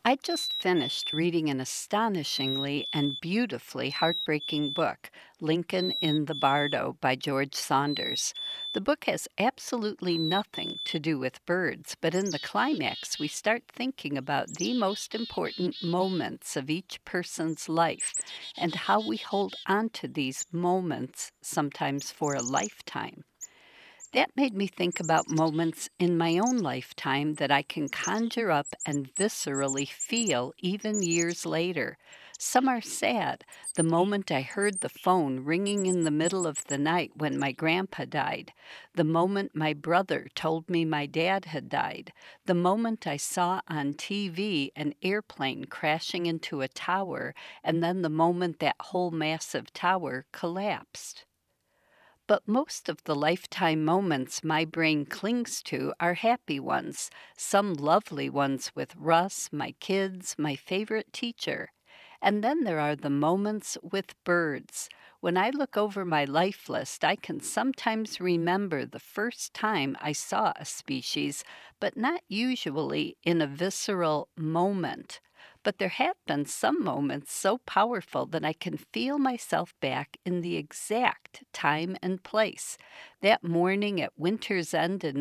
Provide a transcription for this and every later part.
I just finished reading an astonishingly and beautifully heartbreaking book, Lincoln in the Bardo by George Saunders. The book has absolutely nothing to do with birds, but in the climax, we start thinking about the most important moments of each person's life and how we hold on to these moments, sometimes for a lifetime. That made me think about moments in my own lifetime that I can conjure up and viscerally feel even years later. Some are sad. The moment I heard the phone ringing in the middle of the night when my grandpa died. The moment my brother told me my dad had died. The moment I saw on TV an airplane crashing into a tower, and then the moment that whole massive tower collapsed. But most of the lifetime moments my brain clings to are happy ones, some lovely ones with Russ, my kids, my favorite teacher. And then there are the moments with birds. When I look over my life list, I can sometimes remember the first time I saw a species, but not usually in a visceral moment. But there have been some moments so powerful that I can feel myself back in the exact time and place. That morning at Winter's End in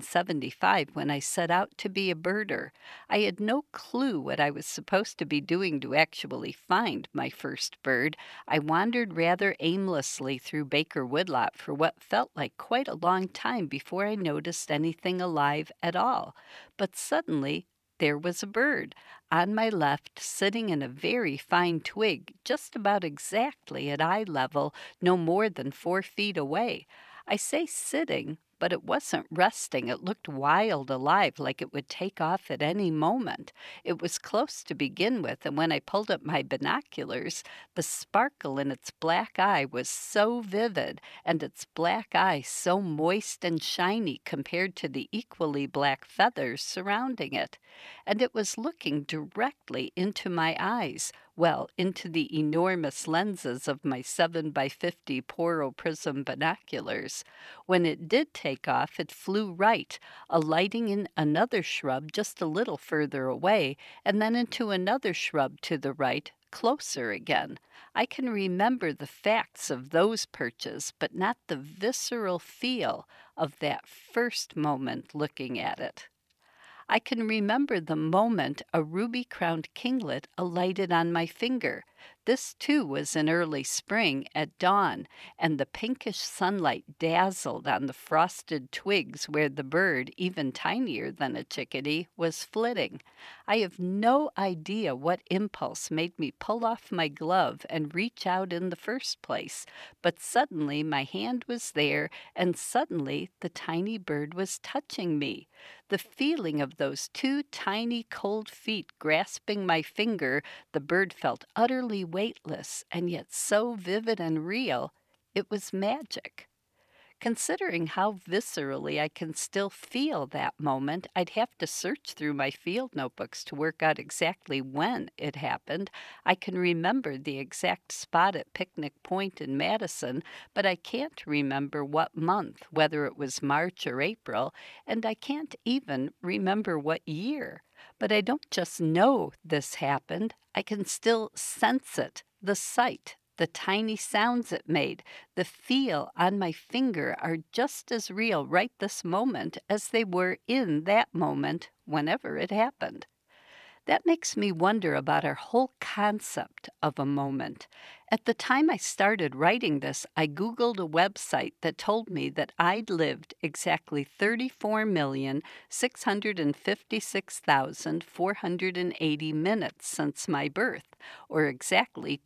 1975, when I set out to be a birder, I had no clue what I was supposed to be doing to actually find my first bird. I wandered rather aimlessly through Baker Woodlot for what felt like quite a long time before I noticed anything alive at all. But suddenly, there was a bird on my left, sitting in a very fine twig, just about exactly at eye level, no more than 4 feet away. I say sitting, but it wasn't resting. It looked wild alive, like it would take off at any moment. It was close to begin with, and when I pulled up my binoculars, the sparkle in its black eye was so vivid, and its black eye so moist and shiny compared to the equally black feathers surrounding it. And it was looking directly into my eyes, well, into the enormous lenses of my 7 by 50 Poro Prism binoculars. When it did take off, it flew right, alighting in another shrub just a little further away, and then into another shrub to the right, closer again. I can remember the facts of those perches, but not the visceral feel of that first moment looking at it. I can remember the moment a ruby-crowned kinglet alighted on my finger. This, too, was in early spring at dawn, and the pinkish sunlight dazzled on the frosted twigs where the bird, even tinier than a chickadee, was flitting. I have no idea what impulse made me pull off my glove and reach out in the first place, but suddenly my hand was there, and suddenly the tiny bird was touching me. The feeling of those two tiny cold feet grasping my finger, the bird felt utterly weightless and yet so vivid and real, it was magic. Considering how viscerally I can still feel that moment, I'd have to search through my field notebooks to work out exactly when it happened. I can remember the exact spot at Picnic Point in Madison, but I can't remember what month, whether it was March or April, and I can't even remember what year. But I don't just know this happened, I can still sense it, the sight, the tiny sounds it made, the feel on my finger are just as real right this moment as they were in that moment whenever it happened. That makes me wonder about our whole concept of a moment. At the time I started writing this, I Googled a website that told me that I'd lived exactly 34,656,480 minutes since my birth, or exactly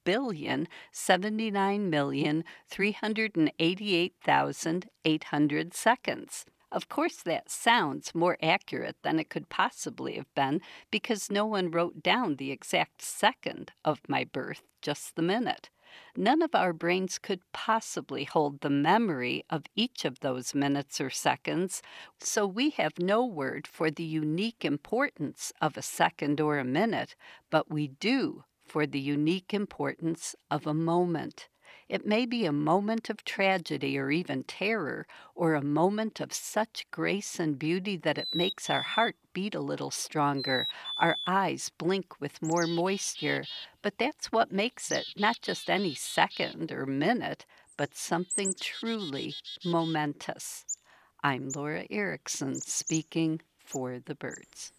2,079,388,800 seconds. Of course, that sounds more accurate than it could possibly have been because no one wrote down the exact second of my birth, just the minute. None of our brains could possibly hold the memory of each of those minutes or seconds, so we have no word for the unique importance of a second or a minute, but we do for the unique importance of a moment. It may be a moment of tragedy or even terror, or a moment of such grace and beauty that it makes our heart beat a little stronger, our eyes blink with more moisture. But that's what makes it not just any second or minute, but something truly momentous. I'm Laura Erickson speaking for the birds.